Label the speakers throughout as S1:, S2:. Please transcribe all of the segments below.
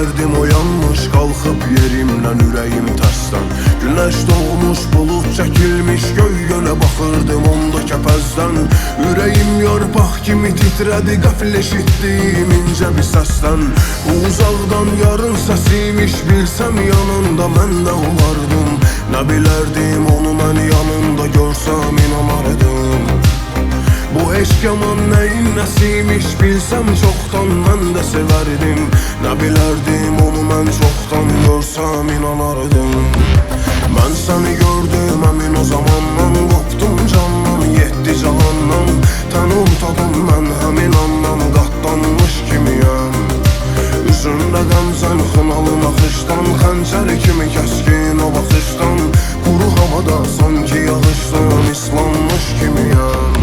S1: dərdim oyanmış, qalxıb yerimdən ürəyim tərsdən. Günəş doğmuş, bulud çəkilmiş, göy-gölə baxırdım onda kəpəzdən. Ürəyim yarpaq kimi titrədi, qəfil eşitdim incə bir səsdən. Uzaqdan yarın səsimiş, bilsəm yanında mən də olardım. Nə bilərdim onu mən yanında görsəm inanardım. Bu eşq yaman nəyin nəsimiş, bilsəm çoxdan mən də sevərdim. Nə bilərdim onu mən çoxdan görsəm inanardım. Mən səni gördüm əmin o zamandan, qopdum candan, yetdi cahandan. Tənum tadım mən həmin andan, qatlanmış kimiyəm. Üzündə qəmzən xınalı naxışdan, xəncər kimi kəskin o baxışdan. Quru havada sanki yağışdan islanmış kimiyəm.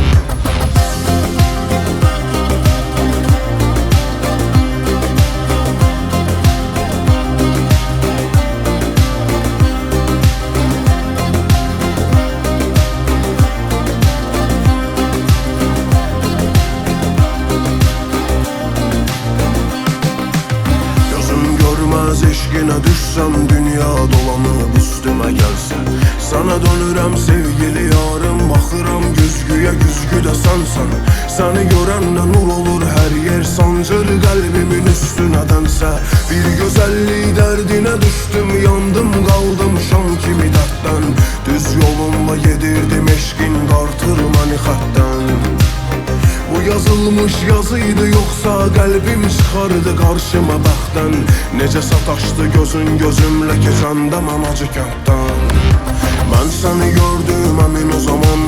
S1: Eşqinə düşsəm, dünya dolanıb üstümə gəlsə. Sana dönürəm sevgili yarım, baxıram güzgüyə, güzgüdə sənsən. Səni görəndə nur olur hər yer, sancır qəlbimin üstünədənsə. Bir gözəllik dərdinə düşdüm, yandım qaldım şam kimi dərddən. Düz yolumla gedirdim, eşqin dartır məni xətdən. Bu yazılmış yazıydı yoxsa qəlbim çıxardı qarşıma bəxtdən. Necə sataşdı gözün gözümlə keçəndə mən acı kənddən. Mən səni gördüm əmin o zaman,